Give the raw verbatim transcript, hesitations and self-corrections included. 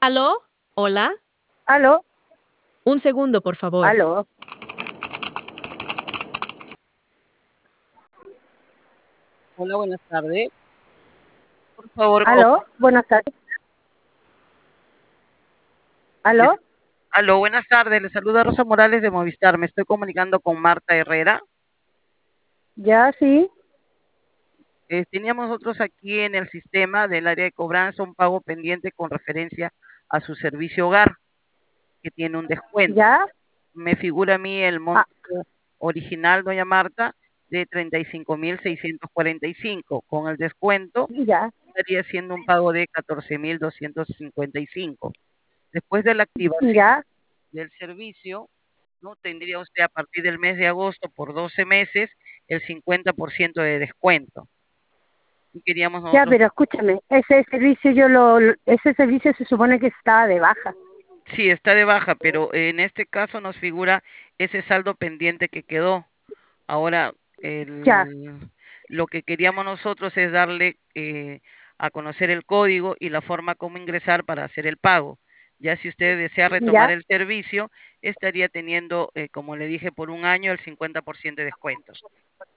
¿Aló? ¿Hola? ¿Aló? Un segundo, por favor. ¿Aló? Hola, buenas tardes. Por favor, con... ¿Aló? Buenas tardes. les- ¿Aló? Aló, buenas tardes. Les saluda Rosa Morales de Movistar. Me estoy comunicando con Marta Herrera. Ya, sí. Eh, teníamos nosotros aquí en el sistema del área de cobranza un pago pendiente con referencia a su servicio hogar, que tiene un descuento. Ya. Me figura a mí el Ah, monto original, doña Marta, de treinta y cinco mil seiscientos cuarenta y cinco. Con el descuento, ya, estaría siendo un pago de catorce mil doscientos cincuenta y cinco. Después de la activación ya. del servicio, ¿no? Tendría usted a partir del mes de agosto por doce meses el cincuenta por ciento de descuento. Y queríamos Ya, nosotros, pero escúchame, ese servicio yo lo, lo- ese servicio se supone que está de baja. sí, está de baja, pero en este caso nos figura ese saldo pendiente que quedó. Ahora, Ya, el, lo que queríamos nosotros es darle eh, a conocer el código y la forma como ingresar para hacer el pago. Ya si usted desea retomar ya. el servicio, estaría teniendo, eh, como le dije, por un año el cincuenta por ciento de descuento.